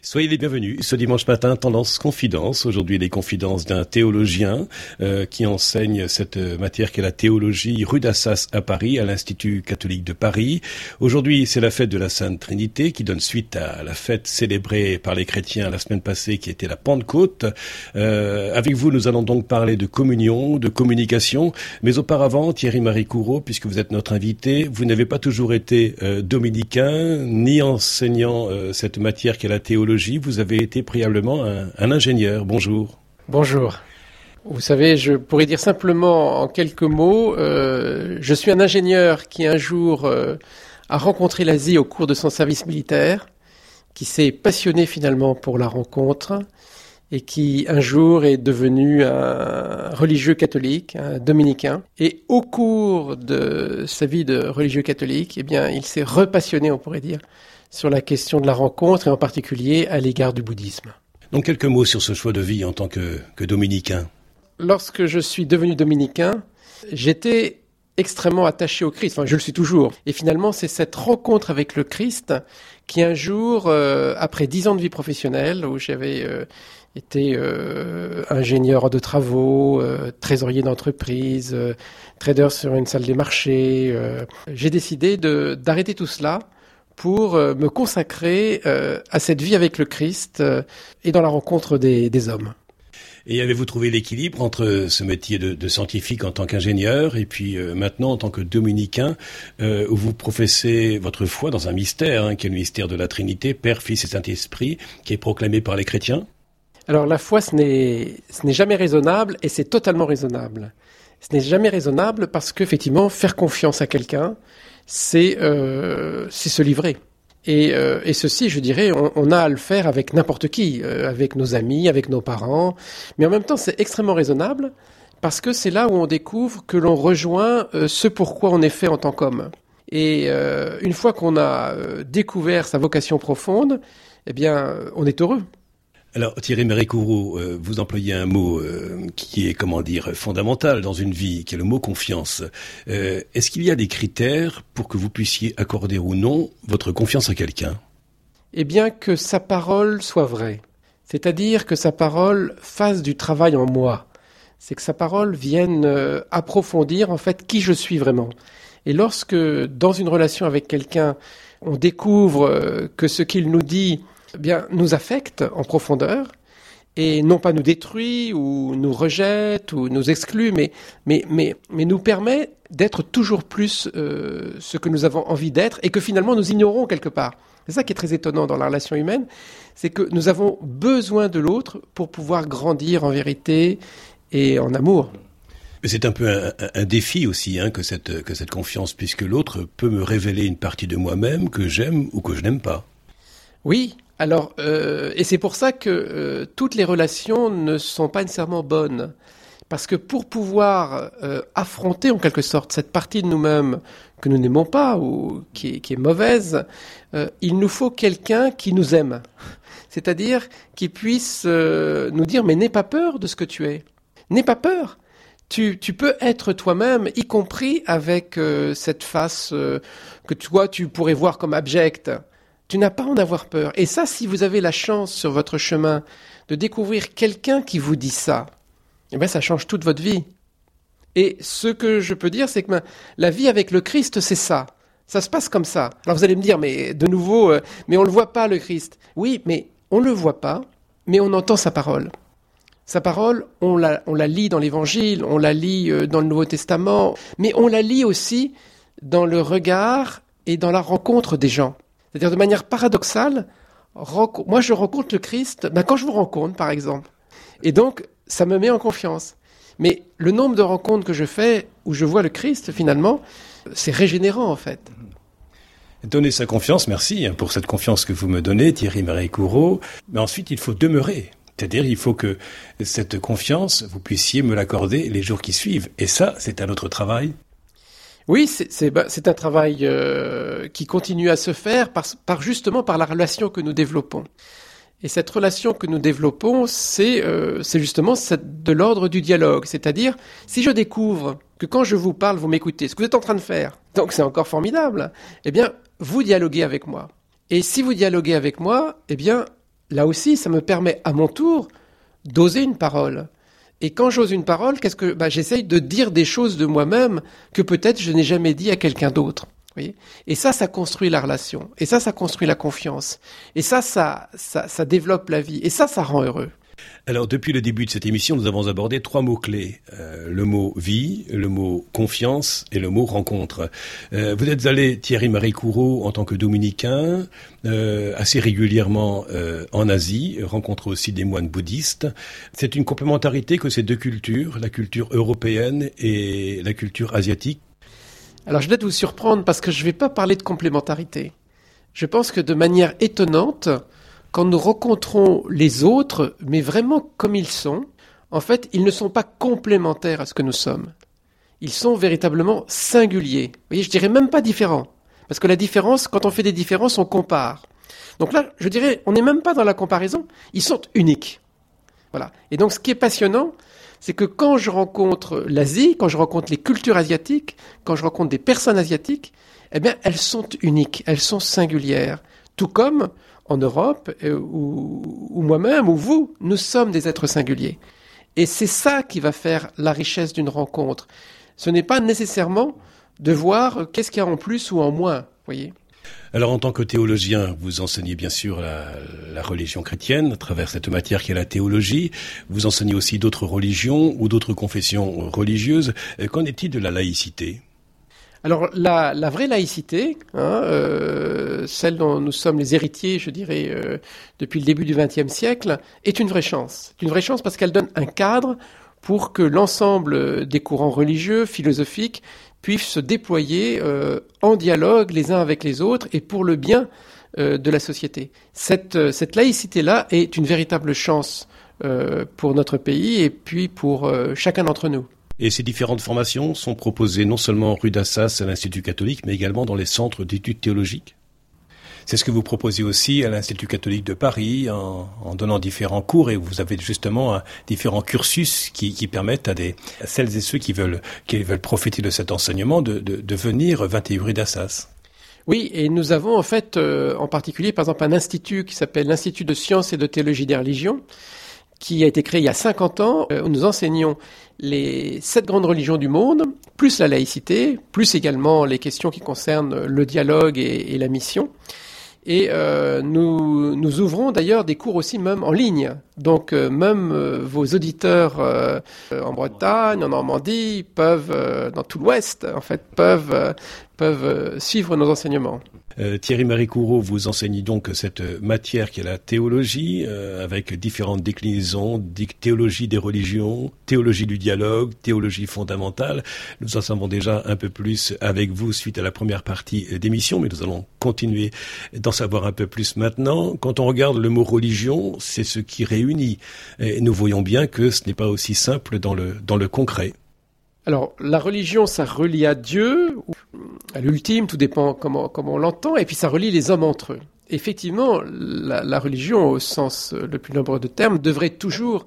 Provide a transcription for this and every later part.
Soyez les bienvenus. Ce dimanche matin, Tendance Confidence. Aujourd'hui, les confidences d'un théologien qui enseigne cette matière qu'est la théologie rue d'Assas à Paris, à l'Institut catholique de Paris. Aujourd'hui, c'est la fête de la Sainte Trinité qui donne suite à la fête célébrée par les chrétiens la semaine passée qui était la Pentecôte. Avec vous, nous allons donc parler de communion, de communication. Mais auparavant, Thierry-Marie Couraud, puisque vous êtes notre invité, vous n'avez pas toujours été dominicain, ni enseignant cette matière qu'est la théologie. Vous avez été préalablement un ingénieur. Bonjour. Bonjour. Vous savez, je pourrais dire simplement en quelques mots, je suis un ingénieur qui un jour a rencontré l'Asie au cours de son service militaire, qui s'est passionné finalement pour la rencontre et qui un jour est devenu un religieux catholique, un dominicain. Et au cours de sa vie de religieux catholique, eh bien, il s'est repassionné, on pourrait dire, sur la question de la rencontre et en particulier à l'égard du bouddhisme. Donc quelques mots sur ce choix de vie en tant que dominicain. Lorsque je suis devenu dominicain, j'étais extrêmement attaché au Christ. Enfin, je le suis toujours. Et finalement, c'est cette rencontre avec le Christ qui un jour, après 10 ans de vie professionnelle, où j'avais été ingénieur de travaux, trésorier d'entreprise, trader sur une salle des marchés, j'ai décidé d'arrêter tout cela pour me consacrer à cette vie avec le Christ et dans la rencontre des hommes. Et avez-vous trouvé l'équilibre entre ce métier de scientifique en tant qu'ingénieur et puis maintenant en tant que dominicain où vous professez votre foi dans un mystère qui est le mystère de la Trinité, Père, Fils et Saint-Esprit, qui est proclamé par les chrétiens? Alors la foi, ce n'est jamais raisonnable et c'est totalement raisonnable. Ce n'est jamais raisonnable parce qu'effectivement, faire confiance à quelqu'un, c'est se livrer. Et ceci, je dirais, on a à le faire avec n'importe qui, avec nos amis, avec nos parents. Mais en même temps, c'est extrêmement raisonnable parce que c'est là où on découvre que l'on rejoint ce pourquoi on est fait en tant qu'homme. Et une fois qu'on a découvert sa vocation profonde, eh bien, on est heureux. Alors Thierry-Marie Couraud, vous employez un mot qui est, fondamental dans une vie, qui est le mot confiance. Est-ce qu'il y a des critères pour que vous puissiez accorder ou non votre confiance à quelqu'un? Eh bien que sa parole soit vraie, c'est-à-dire que sa parole fasse du travail en moi. C'est que sa parole vienne approfondir en fait qui je suis vraiment. Et lorsque dans une relation avec quelqu'un, on découvre que ce qu'il nous dit nous affecte en profondeur et non pas nous détruit ou nous rejette ou nous exclut, mais nous permet d'être toujours plus ce que nous avons envie d'être et que finalement nous ignorons quelque part. C'est ça qui est très étonnant dans la relation humaine, c'est que nous avons besoin de l'autre pour pouvoir grandir en vérité et en amour. Mais c'est un peu un défi aussi que cette confiance, puisque l'autre peut me révéler une partie de moi-même que j'aime ou que je n'aime pas. Oui. Alors, et c'est pour ça que toutes les relations ne sont pas nécessairement bonnes. Parce que pour pouvoir affronter en quelque sorte cette partie de nous-mêmes que nous n'aimons pas ou qui est mauvaise, il nous faut quelqu'un qui nous aime. C'est-à-dire qui puisse nous dire « mais n'aie pas peur de ce que tu es. N'aie pas peur. Tu peux être toi-même, y compris avec cette face que toi tu pourrais voir comme abjecte. » Tu n'as pas à en avoir peur. Et ça, si vous avez la chance sur votre chemin de découvrir quelqu'un qui vous dit ça, eh bien, ça change toute votre vie. Et ce que je peux dire, c'est que la vie avec le Christ, c'est ça. Ça se passe comme ça. Alors vous allez me dire, mais de nouveau, mais on ne le voit pas, le Christ. Oui, mais on ne le voit pas, mais on entend sa parole. Sa parole, on la lit dans l'Évangile, on la lit dans le Nouveau Testament, mais on la lit aussi dans le regard et dans la rencontre des gens. C'est-à-dire de manière paradoxale, moi je rencontre le Christ quand je vous rencontre par exemple. Et donc ça me met en confiance. Mais le nombre de rencontres que je fais où je vois le Christ finalement, c'est régénérant en fait. Donner sa confiance, merci pour cette confiance que vous me donnez, Thierry-Marie Couraud. Mais ensuite il faut demeurer. C'est-à-dire il faut que cette confiance, vous puissiez me l'accorder les jours qui suivent. Et ça, c'est un autre travail. Oui, c'est un travail qui continue à se faire justement par la relation que nous développons. Et cette relation que nous développons, c'est justement de l'ordre du dialogue. C'est-à-dire, si je découvre que quand je vous parle, vous m'écoutez, ce que vous êtes en train de faire, donc c'est encore formidable, eh bien, vous dialoguez avec moi. Et si vous dialoguez avec moi, eh bien, là aussi, ça me permet à mon tour d'oser une parole. Et quand j'ose une parole, j'essaye de dire des choses de moi-même que peut-être je n'ai jamais dit à quelqu'un d'autre. Vous voyez ? Et ça construit la relation. Et ça construit la confiance. Et ça développe la vie. Et ça rend heureux. Alors, depuis le début de cette émission, nous avons abordé 3 mots-clés. Le mot vie, le mot confiance et le mot rencontre. Vous êtes allé, Thierry-Marie Couraud, en tant que dominicain, assez régulièrement en Asie, rencontre aussi des moines bouddhistes. C'est une complémentarité que ces deux cultures, la culture européenne et la culture asiatique. Alors, je vais peut-être vous surprendre parce que je ne vais pas parler de complémentarité. Je pense que de manière étonnante, quand nous rencontrons les autres, mais vraiment comme ils sont, en fait, ils ne sont pas complémentaires à ce que nous sommes. Ils sont véritablement singuliers. Vous voyez, je dirais même pas différents. Parce que la différence, quand on fait des différences, on compare. Donc là, je dirais, on n'est même pas dans la comparaison. Ils sont uniques. Voilà. Et donc, ce qui est passionnant, c'est que quand je rencontre l'Asie, quand je rencontre les cultures asiatiques, quand je rencontre des personnes asiatiques, eh bien, elles sont uniques, elles sont singulières. Tout comme en Europe, ou moi-même, ou vous, nous sommes des êtres singuliers. Et c'est ça qui va faire la richesse d'une rencontre. Ce n'est pas nécessairement de voir qu'est-ce qu'il y a en plus ou en moins, voyez. Alors, en tant que théologien, vous enseignez bien sûr la religion chrétienne à travers cette matière qui est la théologie. Vous enseignez aussi d'autres religions ou d'autres confessions religieuses. Qu'en est-il de la laïcité ? Alors, la vraie laïcité, celle dont nous sommes les héritiers, je dirais, depuis le début du XXe siècle, est une vraie chance. C'est une vraie chance parce qu'elle donne un cadre pour que l'ensemble des courants religieux, philosophiques, puissent se déployer en dialogue les uns avec les autres et pour le bien de la société. Cette laïcité-là est une véritable chance pour notre pays et puis pour chacun d'entre nous. Et ces différentes formations sont proposées non seulement rue d'Assas à l'Institut catholique, mais également dans les centres d'études théologiques. C'est ce que vous proposez aussi à l'Institut catholique de Paris en donnant différents cours, et vous avez justement différents cursus qui permettent à celles et ceux qui veulent profiter de cet enseignement de venir 21 rue d'Assas. Oui, et nous avons en fait en particulier par exemple un institut qui s'appelle l'Institut de sciences et de théologie des religions, qui a été créé il y a 50 ans, où nous enseignons les 7 grandes religions du monde, plus la laïcité, plus également les questions qui concernent le dialogue et la mission. Et nous ouvrons d'ailleurs des cours aussi même en ligne. Donc même vos auditeurs en Bretagne, en Normandie, dans tout l'Ouest, en fait, peuvent suivre nos enseignements. Thierry-Marie Couraud, vous enseignez donc cette matière qui est la théologie, avec différentes déclinaisons, théologie des religions, théologie du dialogue, théologie fondamentale. Nous en savons déjà un peu plus avec vous suite à la première partie d'émission, mais nous allons continuer d'en savoir un peu plus maintenant. Quand on regarde le mot religion, c'est ce qui réunit. Et nous voyons bien que ce n'est pas aussi simple dans le concret. Alors, la religion, ça relie à Dieu, à l'ultime, tout dépend comment on l'entend, et puis ça relie les hommes entre eux. Effectivement, la religion, au sens le plus nombreux de termes, devrait toujours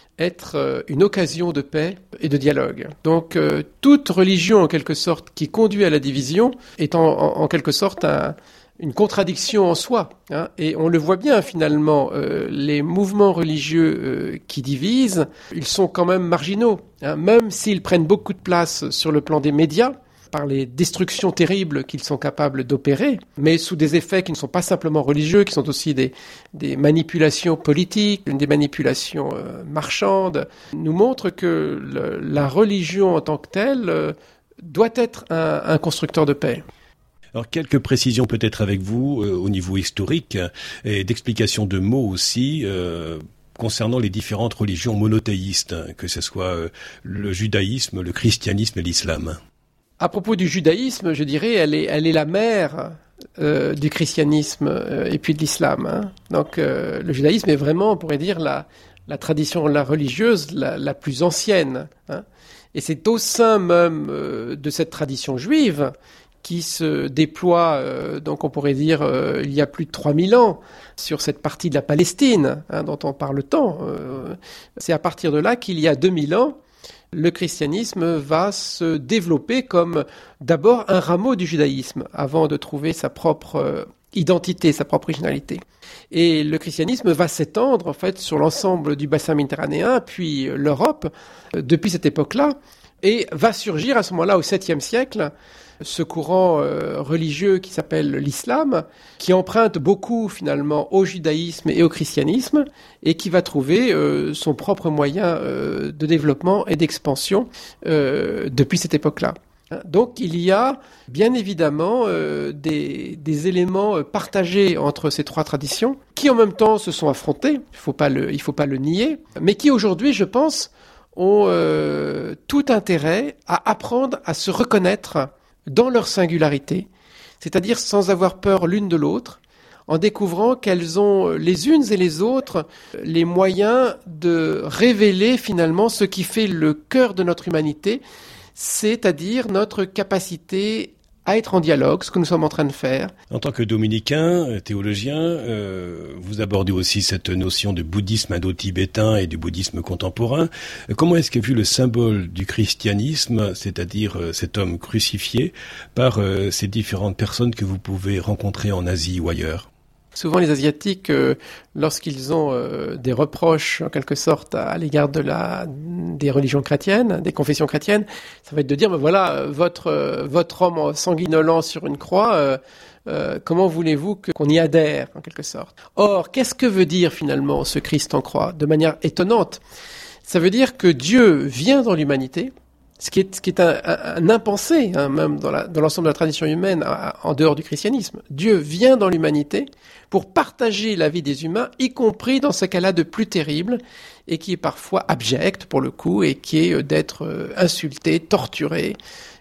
être une occasion de paix et de dialogue. Donc, toute religion, en quelque sorte, qui conduit à la division, est en quelque sorte une contradiction en soi, hein, et on le voit bien finalement, les mouvements religieux qui divisent, ils sont quand même marginaux, hein, même s'ils prennent beaucoup de place sur le plan des médias, par les destructions terribles qu'ils sont capables d'opérer, mais sous des effets qui ne sont pas simplement religieux, qui sont aussi des manipulations politiques, des manipulations marchandes, nous montrent que la religion en tant que telle doit être un constructeur de paix. Alors, quelques précisions peut-être avec vous au niveau historique et d'explication de mots aussi concernant les différentes religions monothéistes, que ce soit le judaïsme, le christianisme et l'islam. À propos du judaïsme, je dirais, elle est la mère du christianisme et puis de l'islam. Hein. Donc, le judaïsme est vraiment, on pourrait dire, la tradition religieuse la plus ancienne. Hein. Et c'est au sein même de cette tradition juive qui se déploie, donc on pourrait dire, il y a plus de 3000 ans, sur cette partie de la Palestine, hein, dont on parle tant. C'est à partir de là qu'il y a 2000 ans, le christianisme va se développer comme d'abord un rameau du judaïsme, avant de trouver sa propre identité, sa propre originalité. Et le christianisme va s'étendre en fait sur l'ensemble du bassin méditerranéen, puis l'Europe, depuis cette époque-là, et va surgir à ce moment-là au 7e siècle ce courant religieux qui s'appelle l'islam, qui emprunte beaucoup finalement au judaïsme et au christianisme, et qui va trouver son propre moyen de développement et d'expansion depuis cette époque-là. Donc il y a bien évidemment des éléments partagés entre ces trois traditions qui en même temps se sont affrontés, il faut pas le nier, mais qui aujourd'hui, je pense, ont tout intérêt à apprendre à se reconnaître dans leur singularité, c'est-à-dire sans avoir peur l'une de l'autre, en découvrant qu'elles ont les unes et les autres les moyens de révéler finalement ce qui fait le cœur de notre humanité, c'est-à-dire notre capacité à être en dialogue, ce que nous sommes en train de faire. En tant que dominicain, théologien, vous abordez aussi cette notion de bouddhisme indo-tibétain et du bouddhisme contemporain. Comment est-ce qu'est vu le symbole du christianisme, c'est-à-dire cet homme crucifié, par ces différentes personnes que vous pouvez rencontrer en Asie ou ailleurs ? Souvent, les Asiatiques, lorsqu'ils ont des reproches, en quelque sorte, à l'égard des religions chrétiennes, des confessions chrétiennes, ça va être de dire, ben voilà, votre homme sanguinolent sur une croix, comment voulez-vous qu'on y adhère, en quelque sorte ? Or, qu'est-ce que veut dire finalement ce Christ en croix ? De manière étonnante, ça veut dire que Dieu vient dans l'humanité, ce qui est un impensé, hein, même dans l'ensemble de la tradition humaine, en dehors du christianisme. Dieu vient dans l'humanité pour partager la vie des humains, y compris dans ce cas-là de plus terrible, et qui est parfois abject, pour le coup, et qui est d'être insulté, torturé,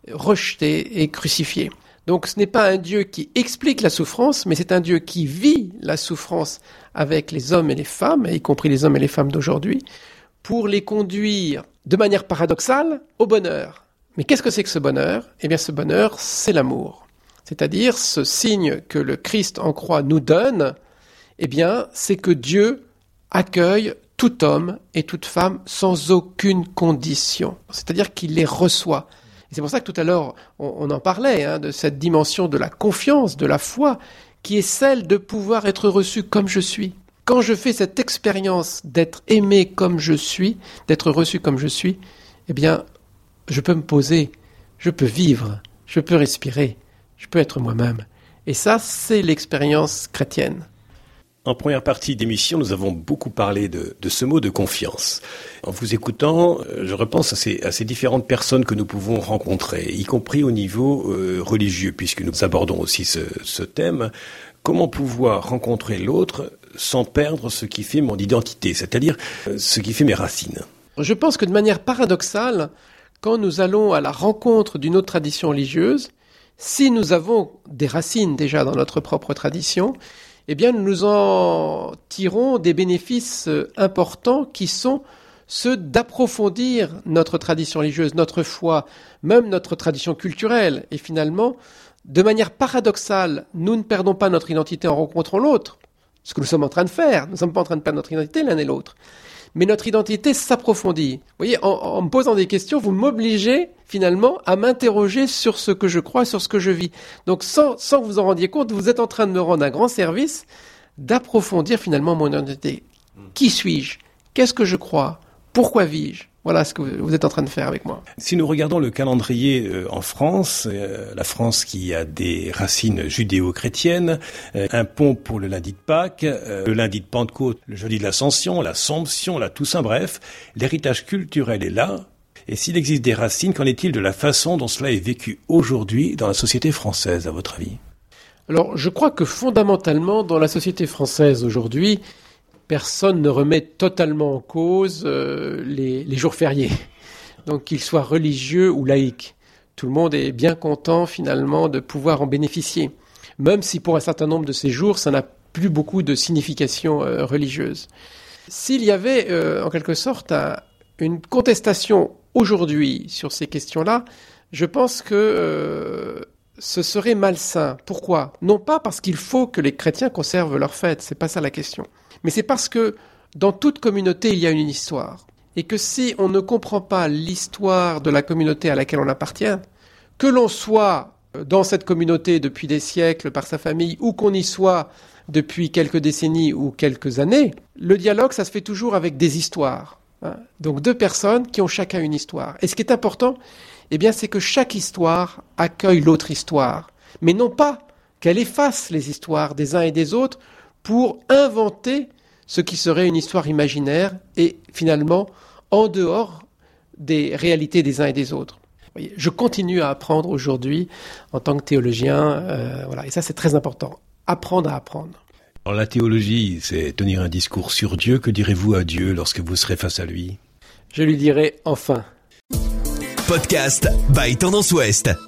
rejeté et crucifié. Donc ce n'est pas un Dieu qui explique la souffrance, mais c'est un Dieu qui vit la souffrance avec les hommes et les femmes, y compris les hommes et les femmes d'aujourd'hui, pour les conduire de manière paradoxale au bonheur. Mais qu'est-ce que c'est que ce bonheur ? Eh bien ce bonheur, c'est l'amour. C'est-à-dire ce signe que le Christ en croix nous donne, eh bien c'est que Dieu accueille tout homme et toute femme sans aucune condition. C'est-à-dire qu'il les reçoit. Et c'est pour ça que tout à l'heure on en parlait, hein, de cette dimension de la confiance, de la foi, qui est celle de pouvoir être reçu comme je suis. Quand je fais cette expérience d'être aimé comme je suis, d'être reçu comme je suis, eh bien, je peux me poser, je peux vivre, je peux respirer, je peux être moi-même. Et ça, c'est l'expérience chrétienne. En première partie d'émission, nous avons beaucoup parlé de ce mot de confiance. En vous écoutant, je repense à ces différentes personnes que nous pouvons rencontrer, y compris au niveau religieux, puisque nous abordons aussi ce thème. Comment pouvoir rencontrer l'autre sans perdre ce qui fait mon identité, c'est-à-dire ce qui fait mes racines ? Je pense que de manière paradoxale, quand nous allons à la rencontre d'une autre tradition religieuse, si nous avons des racines déjà dans notre propre tradition, eh bien nous en tirons des bénéfices importants qui sont ceux d'approfondir notre tradition religieuse, notre foi, même notre tradition culturelle. Et finalement, de manière paradoxale, nous ne perdons pas notre identité en rencontrant l'autre, ce que nous sommes en train de faire. Nous ne sommes pas en train de perdre notre identité l'un et l'autre. Mais notre identité s'approfondit. Vous voyez, en me posant des questions, vous m'obligez finalement à m'interroger sur ce que je crois, sur ce que je vis. Donc sans que vous en rendiez compte, vous êtes en train de me rendre un grand service d'approfondir finalement mon identité. Qui suis-je ? Qu'est-ce que je crois ? Pourquoi vis-je ? Voilà ce que vous êtes en train de faire avec moi. Si nous regardons le calendrier en France, la France qui a des racines judéo-chrétiennes, un pont pour le lundi de Pâques, le lundi de Pentecôte, le jeudi de l'Ascension, l'Assomption, la Toussaint, bref, l'héritage culturel est là. Et s'il existe des racines, qu'en est-il de la façon dont cela est vécu aujourd'hui dans la société française, à votre avis ? Alors, je crois que fondamentalement, dans la société française aujourd'hui, personne ne remet totalement en cause les jours fériés, donc qu'ils soient religieux ou laïques. Tout le monde est bien content finalement de pouvoir en bénéficier, même si pour un certain nombre de ces jours, ça n'a plus beaucoup de signification religieuse. S'il y avait en quelque sorte une contestation aujourd'hui sur ces questions-là, je pense que ce serait malsain. Pourquoi ? Non pas parce qu'il faut que les chrétiens conservent leur fête, c'est pas ça la question. Mais c'est parce que dans toute communauté, il y a une histoire. Et que si on ne comprend pas l'histoire de la communauté à laquelle on appartient, que l'on soit dans cette communauté depuis des siècles par sa famille ou qu'on y soit depuis quelques décennies ou quelques années, le dialogue, ça se fait toujours avec des histoires. Donc 2 personnes qui ont chacun une histoire. Et ce qui est important, c'est que chaque histoire accueille l'autre histoire. Mais non pas qu'elle efface les histoires des uns et des autres pour inventer ce qui serait une histoire imaginaire et finalement en dehors des réalités des uns et des autres. Vous voyez, je continue à apprendre aujourd'hui en tant que théologien, et ça c'est très important, apprendre à apprendre. Alors, la théologie, c'est tenir un discours sur Dieu. Que direz-vous à Dieu lorsque vous serez face à lui ? Je lui dirai enfin. Podcast by Tendance Ouest.